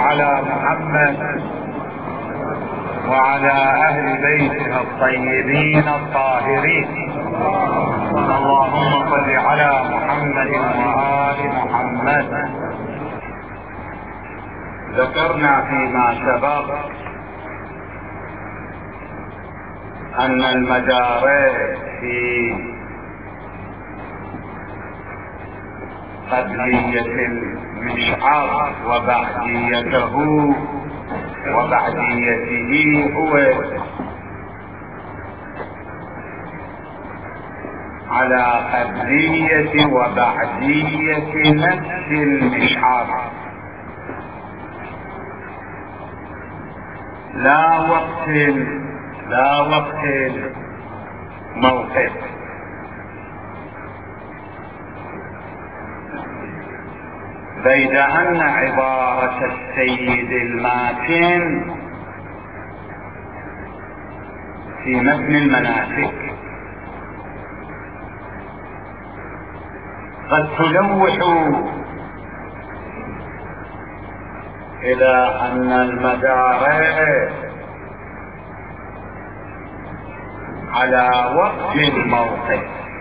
على محمد وعلى أهل بيته الطيبين الطاهرين. اللهم صل على محمد وآل محمد. ذكرنا فيما سبق أن المدارس في قبلية المشعر وبعديته هو على قبلية وبعدية نفس المشعر، لا وقت الموقف. بيد أن عبارة السيد الماتن في متن المناسك قد تلوح إلى أن المدارس على وقت الموقف،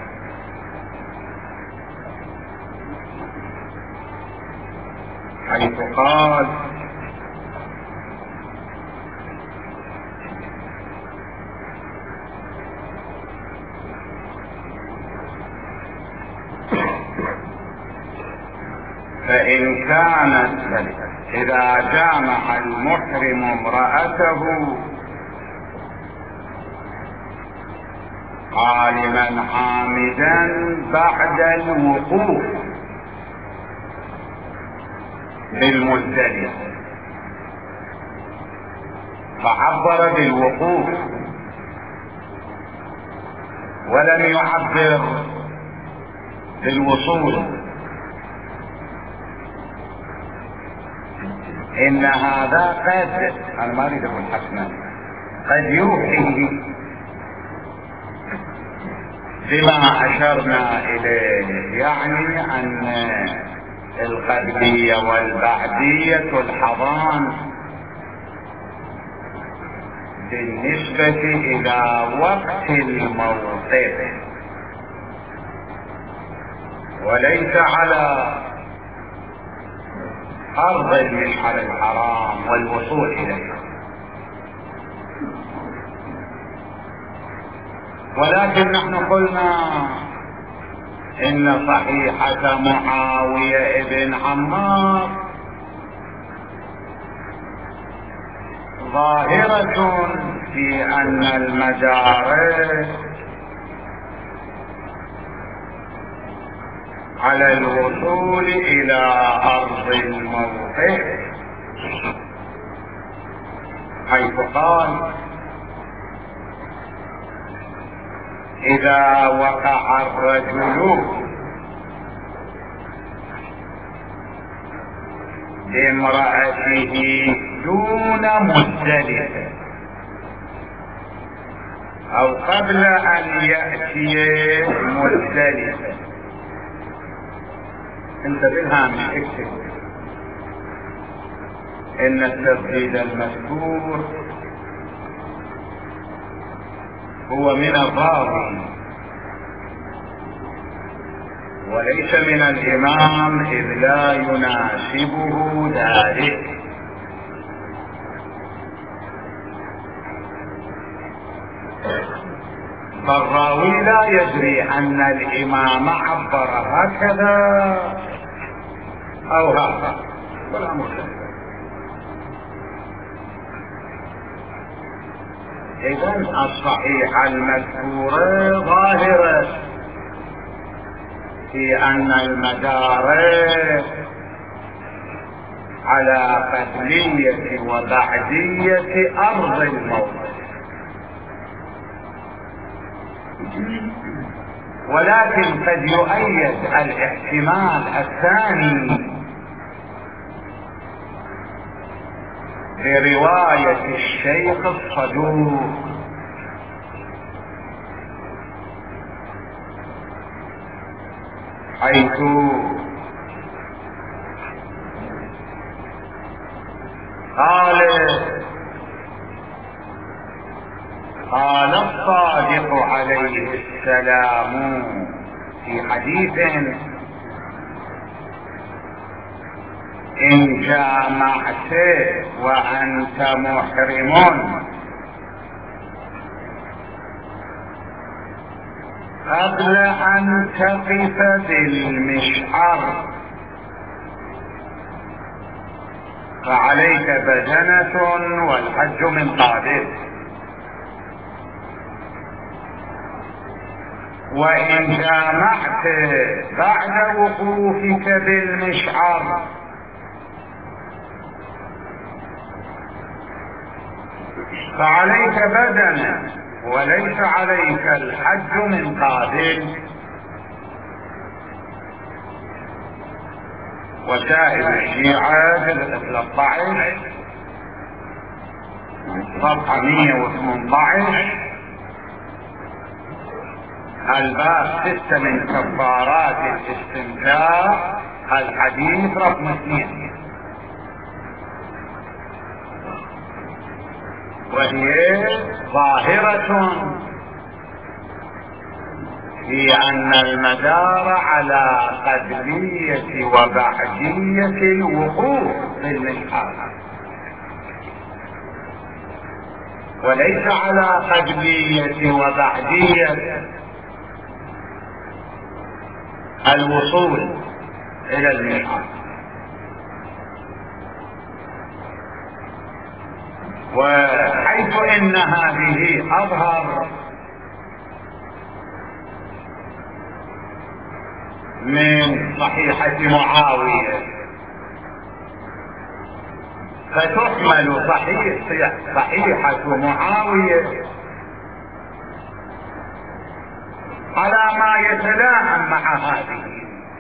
حيث قال: فإن كانت إذا جامع المحرم امرأته عالما عامدا بعد الوقوف بالمزدلفة، فعبر بالوقوف ولم يعبر بالوصول، إن هذا قد، أنا ما أريد أقول حسنا، قد يوحي بما أشرنا إليه، يعني أن القبلية والبعدية الحضان بالنسبة إلى وقت الموقف وليس على أرض المشعر الحرام والوصول إليه. ولكن نحن قلنا إن صحيحة معاوية ابن عمار ظاهرة في أن المدارس على الوصول إلى أرض الموقف، حيث قال: إذا وقع الرجل بامرأته دون مزدلفة أو قبل أن يأتي مزدلفة. انت بالهامش اكتب إن الترديد المذكور هو من الراوي وليس من الإمام، إذ لا يناسبه ذلك. فالراوي لا يدري أن الإمام عبر هكذا أو هكذا ولا مشكلة. إذن الصحيح المذكورة ظاهرة في أن المدارس على قبلية وبعدية أرض الموقف، ولكن قد يؤيد الاحتمال الثاني برواية الشيخ الصدوق حيث قال الصادق عليه السلام في حديث: إن جامعت وأنت محرم قبل أن تقف بالمشعر فعليك بدنة والحج من قابل، وإن جامعت بعد وقوفك بالمشعر فعليك بدنة وليس عليك الحج من قابل. وسائل الشيعة جزء 13 صفحة 118 الباب 6 من كفارات الاستمتاع الحديث رقم 2، وهي ظاهرة في أن المدار على قبلية وبعدية الوقوف في المشعر، وليس على قبلية وبعدية الوصول إلى المشعر. وحيث إن هذه أظهر من صحيحة معاوية فتحمل صحيحة معاوية على ما يتلائم مع هذه،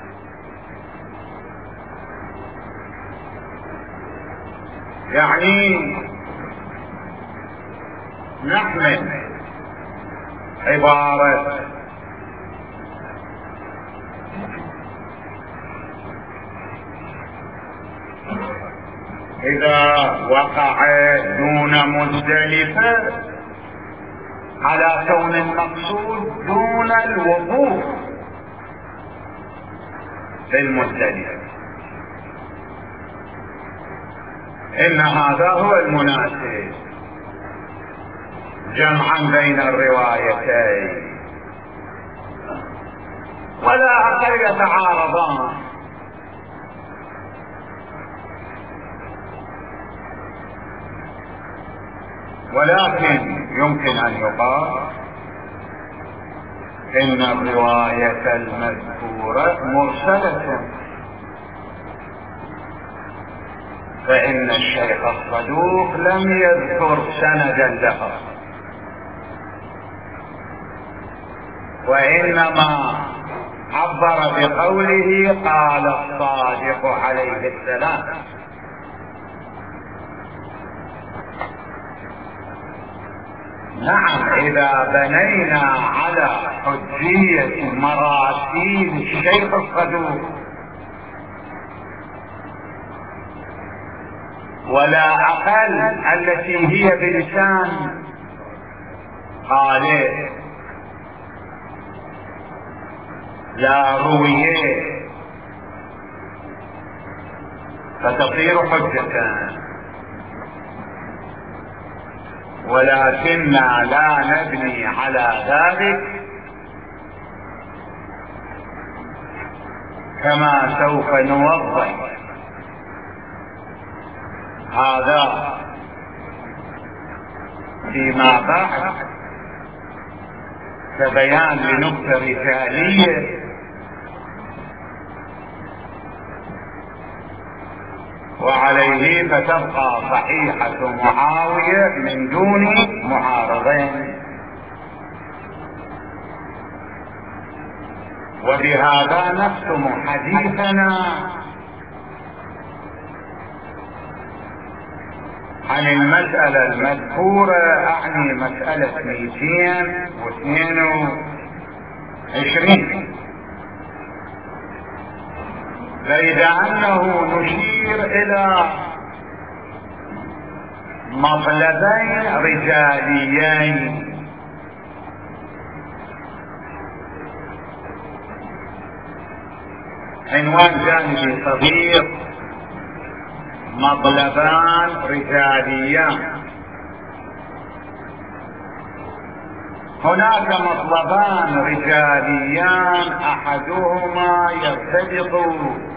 يعني نحمل عبارة إذا وقع دون مزدلفة على كون المقصود دون الوقوف في المزدلفة، إن هذا هو المناسب جمعا بين الروايتين ولا أقل يتعارضان. ولكن يمكن أن يقال إن الرواية المذكورة مرسلة، فإن الشيخ الصدوق لم يذكر سندا له، وإنما عبر بقوله قال الصادق عليه السلام. نعم، إذا بنينا على حجية مراسيل الشيخ الصدوق ولا أقل التي هي بلسان قاله لا رويه فتصير حجة، ولكننا لا نبني على ذلك كما سوف نوضح هذا فيما بعد كبيان لنقطة رسالية، وعليه فتبقى صحيحة معاوية من دون معارضين. وبهذا نختم حديثنا عن المسألة المذكورة، أعني مسألة 222. بيد أنه نشير إلى مطلبين رجاليين. عنوان جانبي صغير: مطلبان رجاليان. هناك مطلبان رجاليان احدهما يرتبط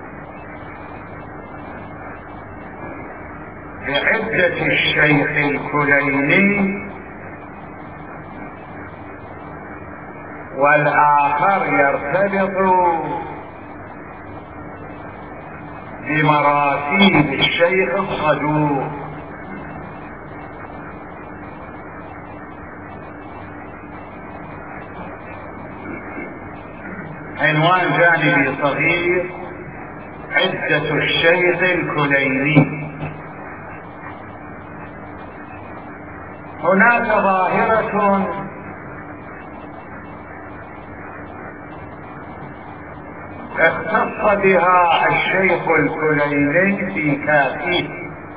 بعدة الشيخ الكليني، والآخر يرتبط بمراتب الشيخ الصدوق. عنوان جانبي صغير: عدة الشيخ الكليني. هناك ظاهرة اختص بها الشيخ الكليني في كافيه،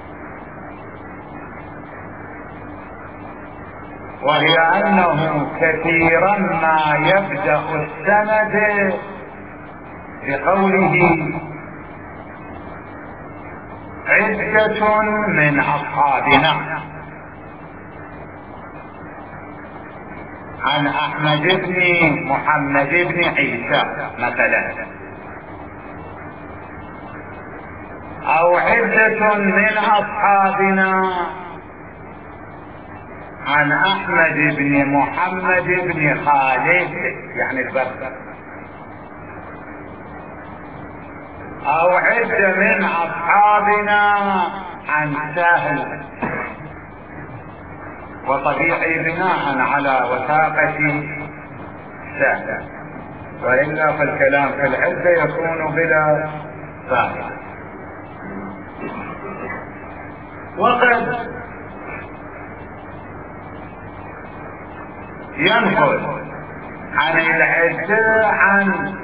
وهي انه كثيرا ما يبدأ السند بقوله عدة من اصحابنا عن احمد بن محمد بن عيسى مثلا، او عدة من اصحابنا عن احمد بن محمد بن خالد يعني البكر، او عدة من اصحابنا عن سهل. وطبيعي بناء على وثاقة سهل، وإلا فالكلام في العدة يكون بلا فائدة. وقد ينقل عن العدة عن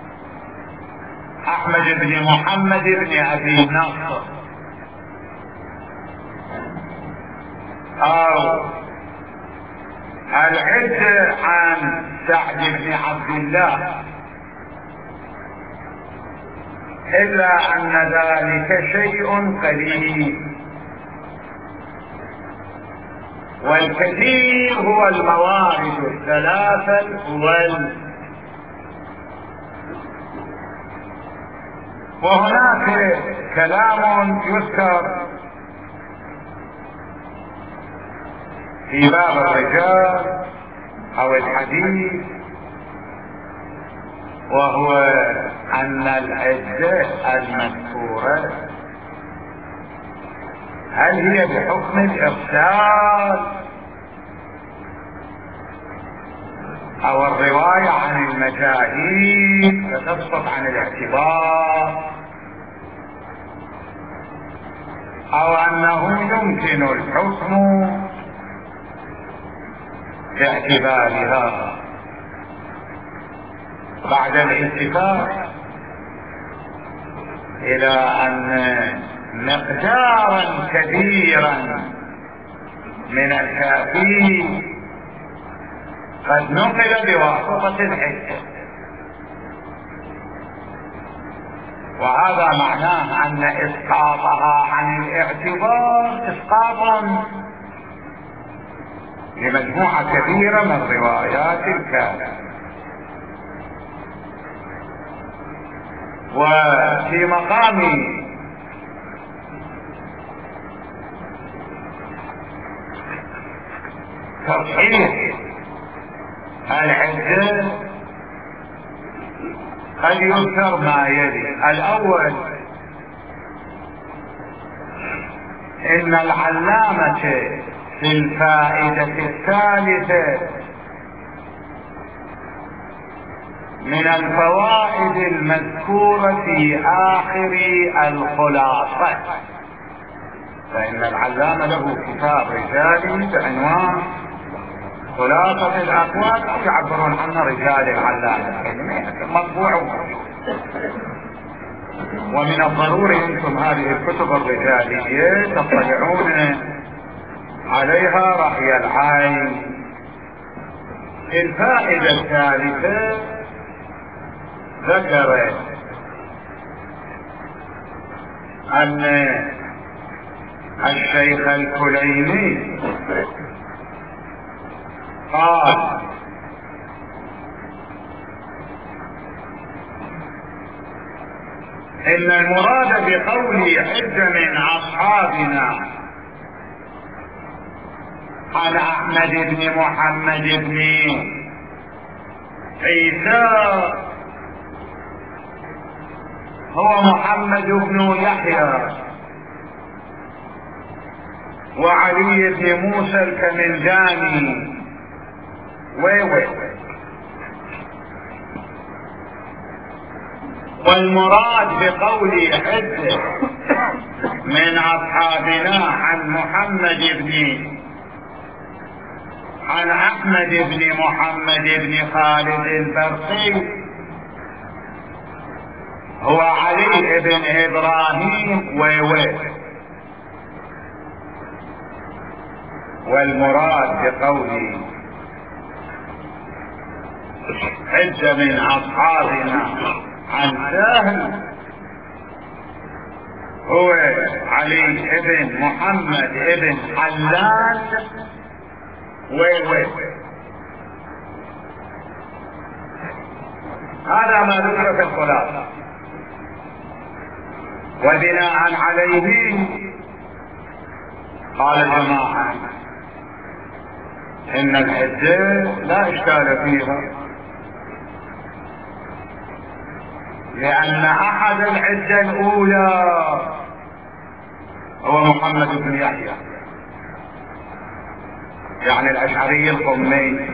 احمد بن محمد بن ابي نصر، او العدة عن سعد بن عبد الله، الا ان ذلك شيء قليل، والكثير هو الموارد الثلاثة الأول. وهناك كلام يذكر في باب الرجال او الحديث، وهو ان العدة المذكورة هل هي بحكم الارسال او الرواية عن المجاهيل فتسقط عن الاعتبار، او انه يمكن الحكم باعتبارها بعد الاتفاق الى ان مقدارا كبيرا من الكافي قد نقل بواسطة العدة، وهذا معناه ان اسقاطها عن الاعتبار اسقاط لمجموعة كبيرة من روايات الكافي. وفي مقام تصحيح العدة قد يذكر ما يلي: الاول ان العلامة في الفائدة الثالثة من الفوائد المذكورة في اخر الخلاصة، فان العلامة له كتاب رجالي بعنوان خلاصة الاقوال، او يعبرون عنه رجال العلامة، مطبوع ومن الضروري انتم هذه الكتب الرجالية تطلعون عليها رأي العين. الفائدة الثالثة ذكرت أن الشيخ الكليني قال إن المراد بقوله حج من أصحابنا عن أحمد بن محمد بن عيسى هو محمد بن يحيى وعلي بن موسى الكمنداني والمراد بقول حج من أصحابنا عن أحمد بن محمد بن خالد البرقي هو علي بن إبراهيم والمراد بقول حج من أصحابنا عن سهل هو علي بن محمد بن حلان هذا ما ذكر في الخلاصة. وبناء عليه قال الجماعة إن الحجة لا إشكال فيها، لأن أحد الحجة الأولى هو محمد بن يحيى، يعني الأشعري القمي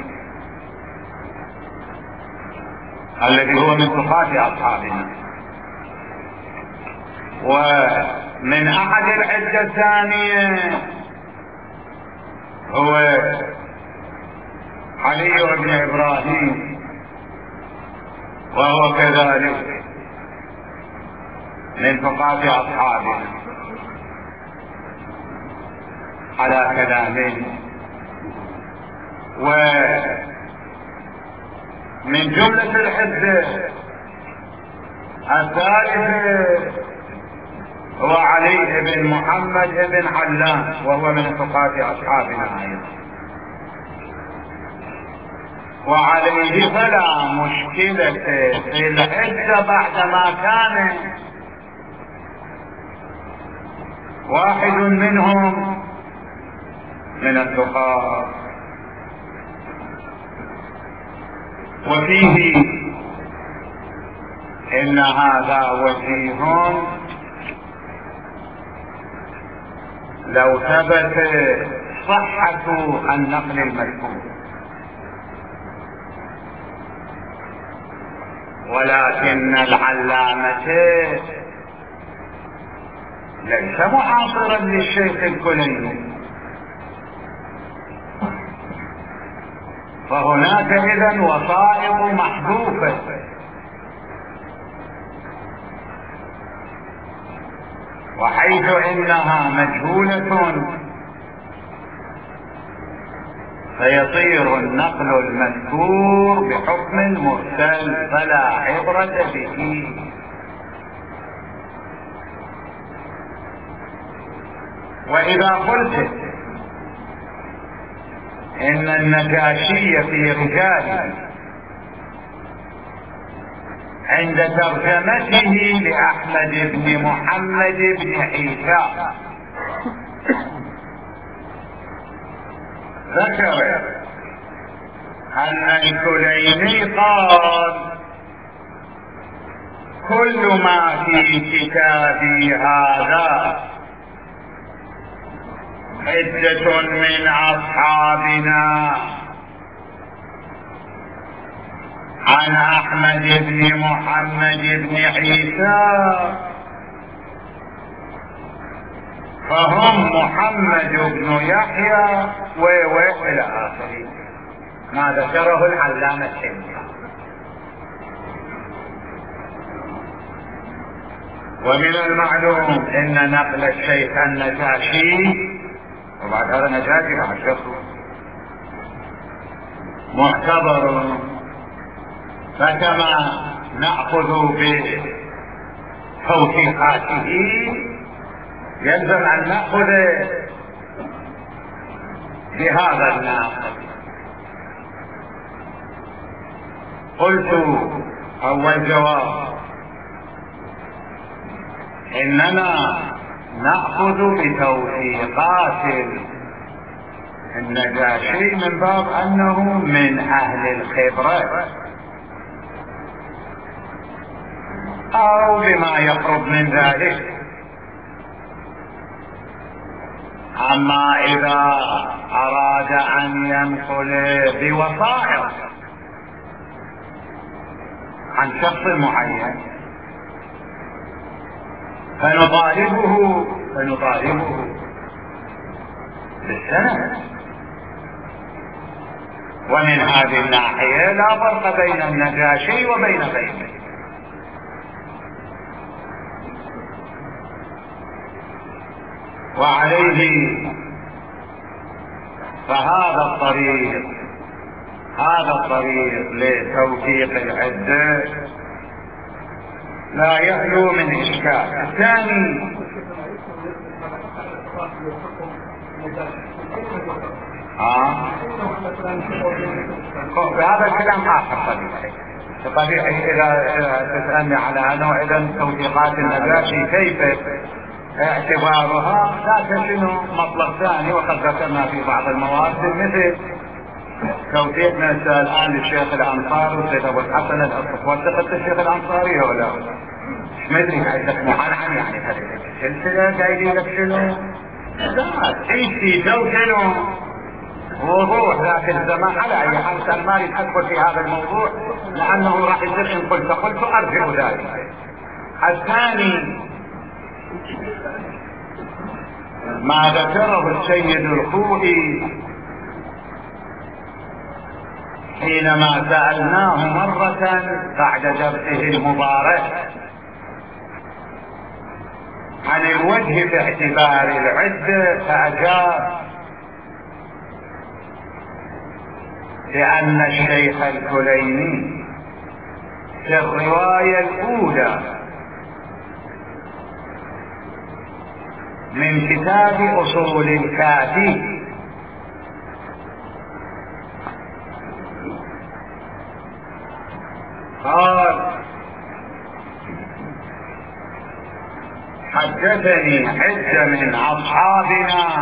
الذي هو من ثقات أصحابنا. ومن أحد الحجة الثانية هو علي بن إبراهيم وهو كذلك من ثقات أصحابنا على كلامه. ومن جملة الحجة الثالثة هو علي بن محمد بن حلان وهو من ثقات أصحابنا أيضا. وعليه فلا مشكلة في الحجة بعدما كان واحد منهم من الثقات. وفيه إن هذا وجيه لو ثبت صحة النقل المذكور، ولكن العلامة ليس معاصرا للشيخ الكليني، فهناك إذن وثائق محذوفة. وحيث إنها مجهولة فيصير النقل المذكور بحكم المرسل فلا عبرة به. وإذا قلت إن النجاشي في رجاله عند ترجمته لأحمد بن محمد بن عيسى ذكر أن الكليني قال كل ما في كتابي هذا حجة من أصحابنا عن أحمد بن محمد بن عيسى فهم محمد بن يحيى إلى آخره ما ذكره العلامة الشيخ. ومن المعلوم ان نقل الشيخ النجاشي وبعد هذا نجاشي مع الشخص معتبر. فكما نأخذ بتوثيقاته يلزم أن نأخذ بهذا الناقد. قلت أول جواب إننا نأخذ بتوثيقات النجاشي من باب أنه من أهل الخبرة أو بما يقرب من ذلك. أما إذا أراد أن ينقل بوثائق عن شخص معين فنطالبه بالسند. ومن هذه الناحية لا فرق بين النجاشي وبين غيره. وعليه فهذا الطريق لتوثيق العدة لا يخلو من إشكال. الثاني هذا الكلام آخر طبيعي. إذا تسألني على هذا وإذا توثيقات النجاشي كيف اعتبارها ذاك شنو مطلب ثاني. وقد ذكرنا في بعض المواد مثل توثيقنا الآن للشيخ الأنصاري والسيد أبو الحسن الأصف. وثقت الشيخ الأنصاري ولا مش مدري عندك محنحن يعني هذه السلسلة قايلين لك شنو لا تعيش في جو شنو وضوح ذاك الزمان. على أي حال كان ما يدخل في هذا الموضوع لأنه راح يصير إن قلت أرجع ذلك. الثاني ما ذكره السيد الخوئي حينما سألناه مرة بعد درسه المبارك عن الوجه باعتبار العدة فأجاب بأن الشيخ الكليني في الرواية الأولى من كتاب أصول الكافي قال حدثني عدة من أصحابنا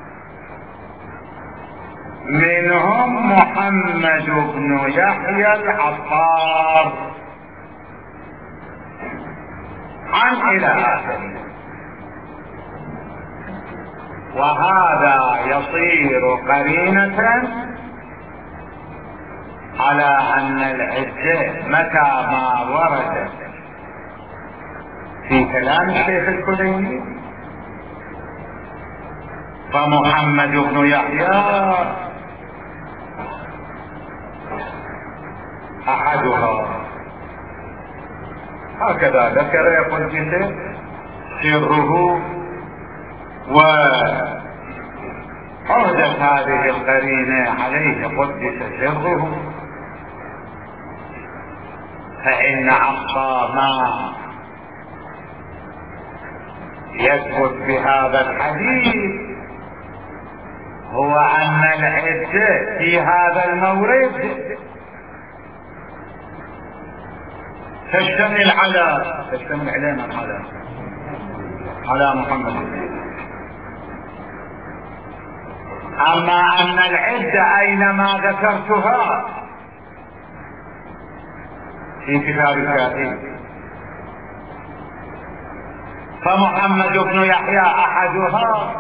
منهم محمد بن يحيى العطار عن إلى آخره. وهذا يصير قرينة على أن العدة متى ما وردت في كلام الشيخ الكليني فمحمد بن يحيى أحدها. هكذا ذكر يقول في سره. وعهدت هذه القرينة عليه قدس سره فإن أقصى ما يثبت بهذا الحديث هو أن العدة في هذا المورد تشتمل علينا على محمد. أما أن العدة أينما ذكرتها في كتاب الكافي فمحمد بن يحيى أحدها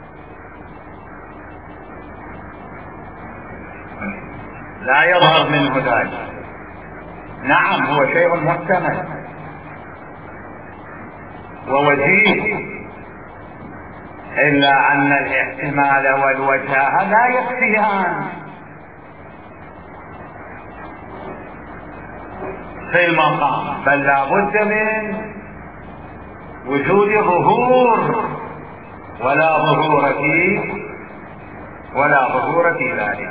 لا يظهر منه ذلك. نعم هو شيء محتمل ووجيه، إلا أن الاحتمال والوجاهة لا يكفيان في المقام، بل لا بد من وجود ظهور، ولا ظهور في ولا ظهور في ذلك.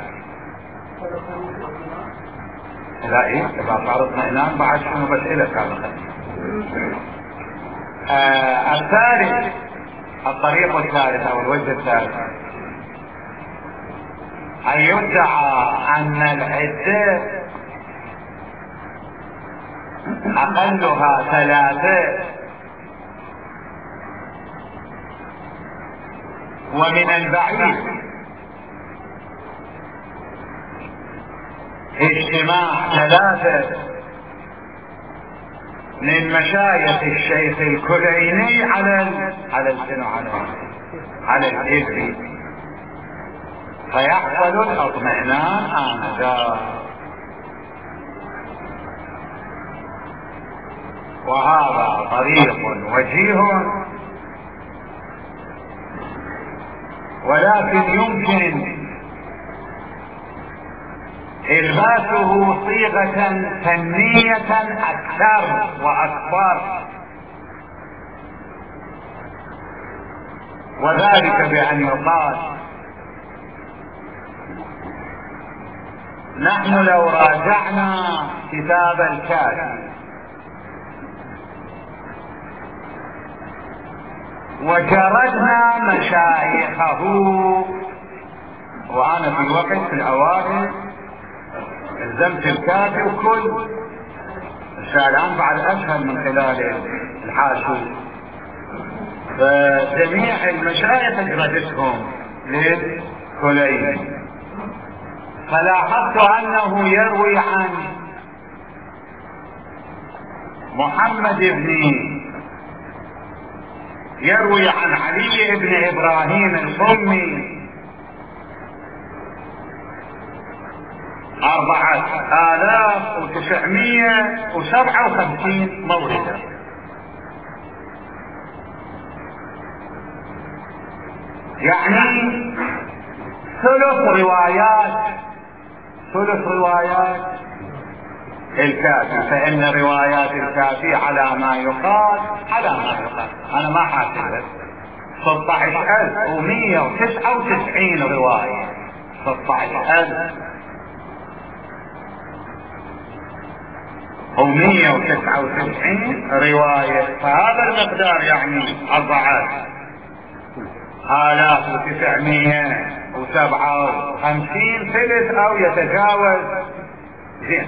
لا ايه اذا صار اطمئنان بعد شنو بس الى كان الثالث، الطريق الثالث او الوجه الثالث ان يدعى ان العدة اقلها 3 ومن البعيد اجتماع 3 من مشايخ الشيخ الكليني على الإذن، فيحصل الاطمئنان آنذاك. وهذا طريق وجيه، ولكن يمكن إلباسه صيغة فنية أكثر وأكبر، وذلك بأن يقال نحن لو راجعنا كتاب الكافي وجردنا مشايخه، وأنا في وقت في الأوائل الزمت الكافي وكل الآن بعد أسهل من خلال الحاشو، فجميع المشايخ جردتهم للكليني، فلاحظت أنه يروي عن محمد يروي عن علي بن إبراهيم القمي 4957 موردة، يعني ثلث روايات الكافي. فإن روايات الكافي على ما يقال أنا ما حاسبت 16199 رواية، 16199 رواية، فهذا المقدار يعني 4957 ثلث أو يتجاوز زين.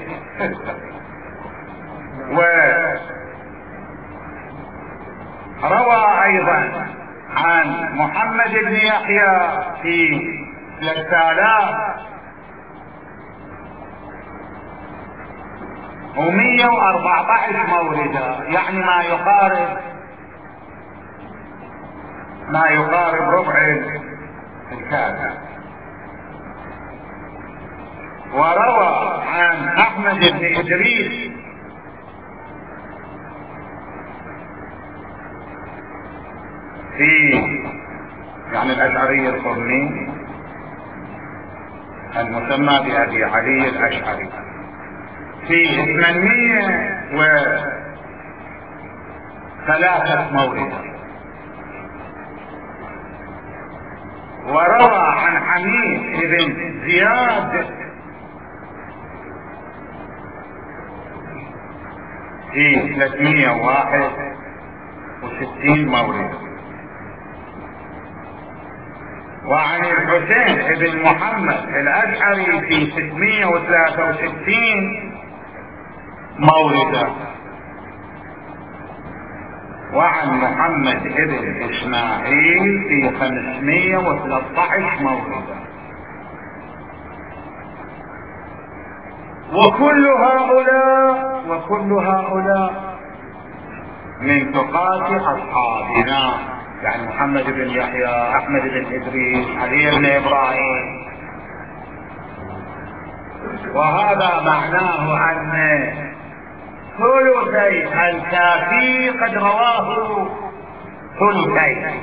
وروى أيضا عن محمد بن يحيى في 3114 موردة، يعني ما يقارب ربع الكافي. وروى عن احمد بن ادريس في يعني الاشعري القرني المسمى بأبي علي الاشعري في 803 موردة. وروى عن حميد بن زياد في 361 موردة. وعن الحسين بن محمد الاشعري في 663 موردة. وعن محمد بن اسماعيل في 513 موردة. وكل هؤلاء من ثقات اصحابنا، يعني محمد بن يحيى، احمد بن ادريس، علي بن ابراهيم. وهذا معناه ان ثلثي الكافي قد رواه ثلثي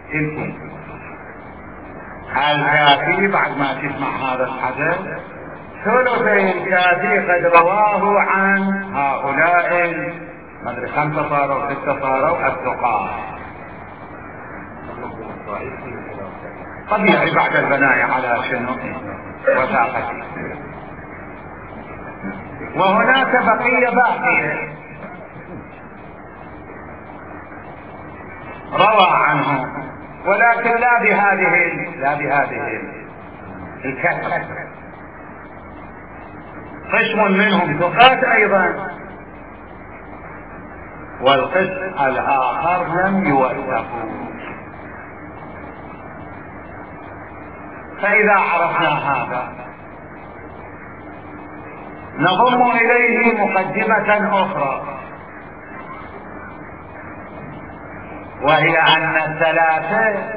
الكافي. بعد ما تسمع هذا الحدث، ثلثي الكافي قد رواه عن هؤلاء ما ادري 5 صاروا 6 صاروا الثقات. طبيعي بعد البناء على شنو وثاقته. وهناك بقية باقية روى عنه، ولكن لا بهذه الكثرة. قسم منهم ثقات ايضا، والقسم الاخر لم يوثقوا. فاذا عرفنا هذا نضم اليه مقدمة اخرى، وهي ان الثلاثة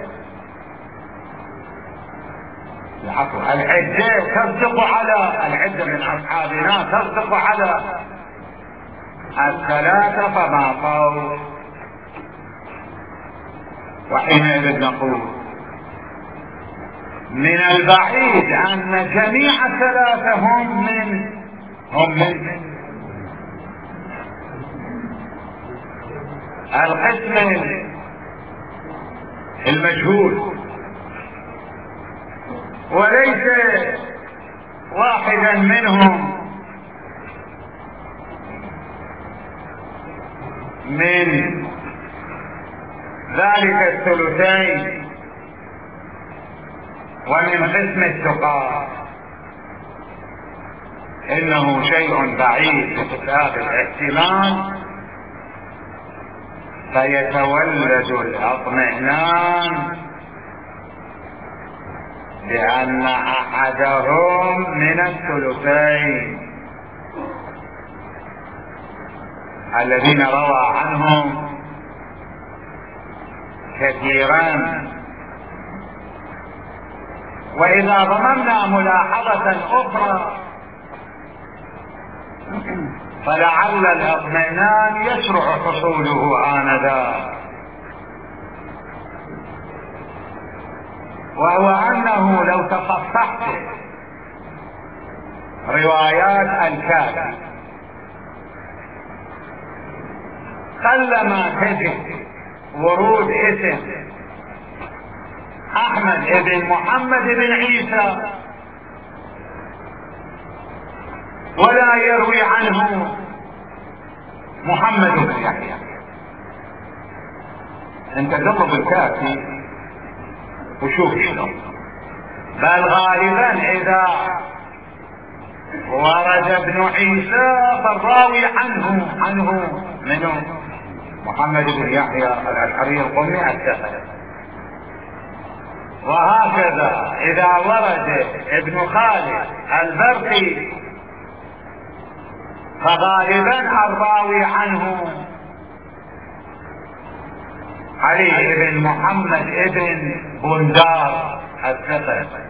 العدة تصدق على العدة من اصحابنا، تصدق على الثلاثة فما فوق. وحينئذ نقول من البعيد ان جميع الثلاثة هم من القسم المجهول، وليس واحدا منهم من ذلك الثلثين ومن قسم الثقات. انه شيء بعيد بحساب الاحتمال، فيتولد الاطمئنان بان احدهم من الثلثين الذين روى عنهم كثيرا. واذا ضممنا ملاحظة اخرى فلعل الاطمئنان يسرع حصوله آنذاك، وهو انه لو تصفحت روايات الكافي قلما تجد ورود اسم احمد بن محمد بن عيسى ولا يروي عنه محمد بن يحيى. انت تطلب الكافي وشوف شلون. بل غالبا اذا ورد ابن عيسى فالراوي عنه منه محمد بن يحيى الاشعري القمي الثقفي. وهكذا اذا ورد ابن خالد البرقي فغالبا الراوي عنه علي بن محمد بن بندار الثقفي.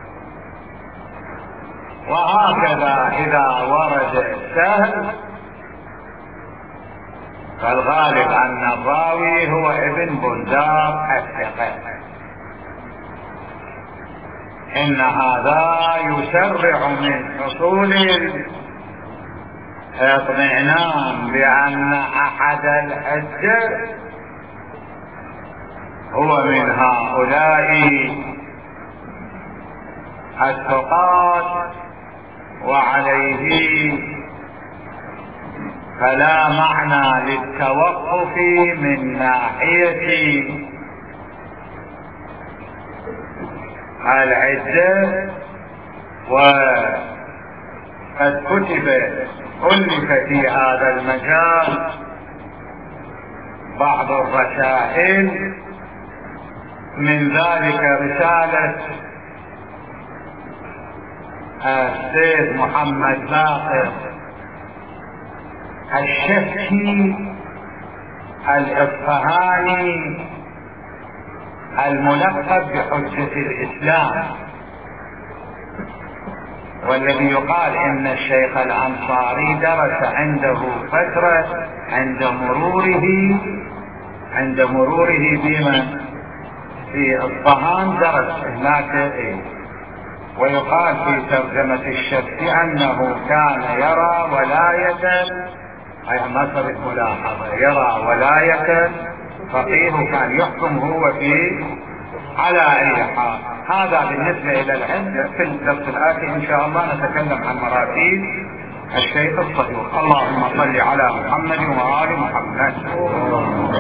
وهكذا اذا ورد سهل فالغالب ان الراوي هو ابن بندار الثقفي. ان هذا يسرع من حصول الاطمئنان بان احد الحجة هو من هؤلاء الثقات، وعليه فلا معنى للتوقف من ناحية العدة. وقد ألف في هذا المجال بعض الرسائل، من ذلك رسالة السيد محمد باقر الشفكي الإصفهاني الملقب بحجة الإسلام، والذي يقال إن الشيخ الأنصاري درس عنده فترة عند مروره في اصفهان درس هناك. ويقال في ترجمة الشفكي أنه كان يرى ولاية، أي مسألة ملاحظة، يرى ولاية فقيه كان يحكم هو فيه على أي حال. هذا بالنسبة إلى العلم. في الدرس الآتي إن شاء الله نتكلم عن مراتب الشيخ الصدوق. اللهم صل على محمد وآل محمد.